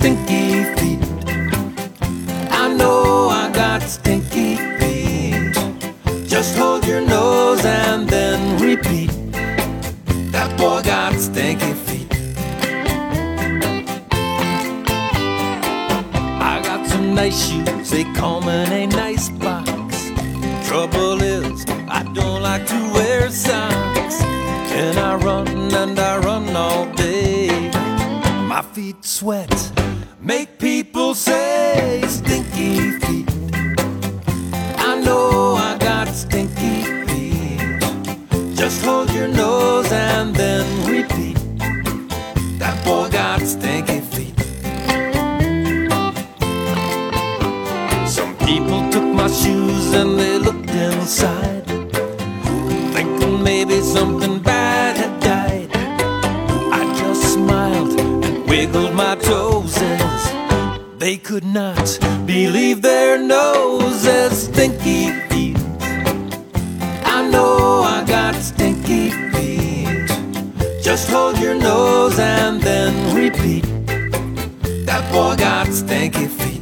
stinky feet. I know I got stinky feet. Just hold your nose and then repeat. That boy got stinky feet. I got some nice shoes, they come in a nice box. Trouble is, I don't like to wear socks. And I run all day. My feet sweat, make people say stinky feet. I know I got stinky feet. Just hold your nose and then repeat. That boy got stinky feet. Some people took my shoes and they looked inside, thinking maybe something bad had died. I just smiled and wiggled my toes as they could not believe their noses. Stinky feet. I know I got stinky feet. Just hold your nose and then repeat. That boy got stinky feet.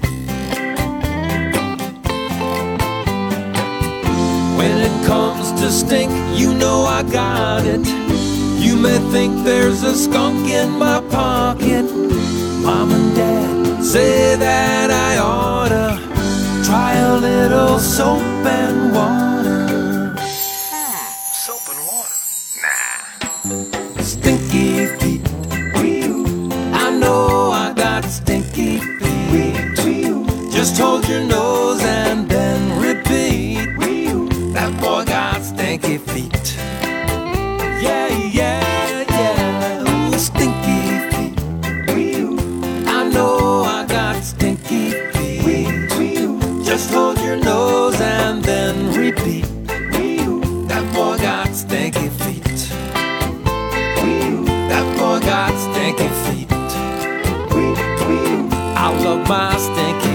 When it comes to stink, you know I got it. You may think there's a skunk in my pocket. Mom and Dad say that I oughta try a little soap and water. Soap and water? Nah. Stinky feet. I know I got stinky feet. Just hold your nose and then repeat. That boy got stinky feet. Yeah, yeah, yeah. Ooh, stinky feet. I know I got stinky feet. Just hold your nose and then repeat. That boy got stinky feet. That boy got stinky feet. I love my stinky